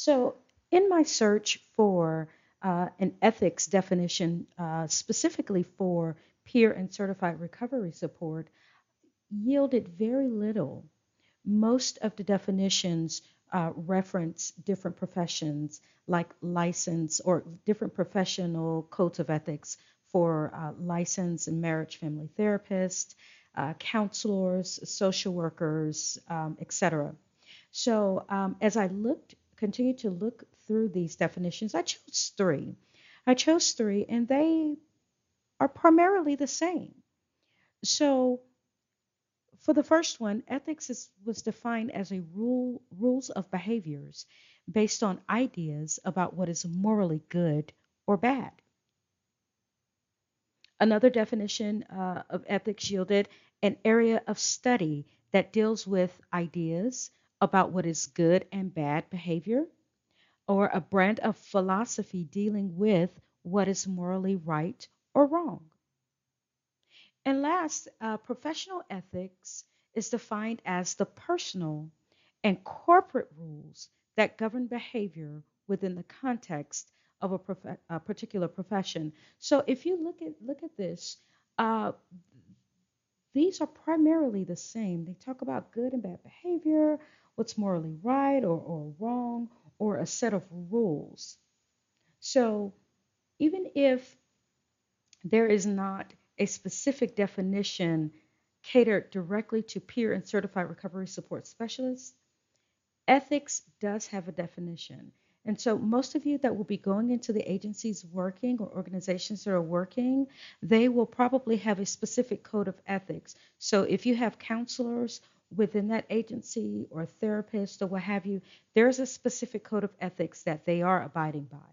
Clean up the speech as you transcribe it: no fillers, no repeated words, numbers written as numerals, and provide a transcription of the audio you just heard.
So, in my search for an ethics definition specifically for peer and certified recovery support, yielded very little. Most of the definitions reference different professions like license or different professional codes of ethics for licensed and marriage family therapists, counselors, social workers, etc. So as I continued to look through these definitions, I chose three. I chose three, and they are primarily the same. So for the first one, was defined as a rules of behaviors based on ideas about what is morally good or bad. Another definition of ethics yielded an area of study that deals with ideas about what is good and bad behavior, or a brand of philosophy dealing with what is morally right or wrong. And last, professional ethics is defined as the personal and corporate rules that govern behavior within the context of a particular profession. So if you look at this, uh, these are primarily the same. They talk about good and bad behavior, what's morally right or wrong, or a set of rules. So even if there is not a specific definition catered directly to peer and certified recovery support specialists, ethics does have a definition. And so, most of you that will be going into the agencies working or organizations that are working, they will probably have a specific code of ethics. So, if you have counselors within that agency or therapists or what have you, there's a specific code of ethics that they are abiding by.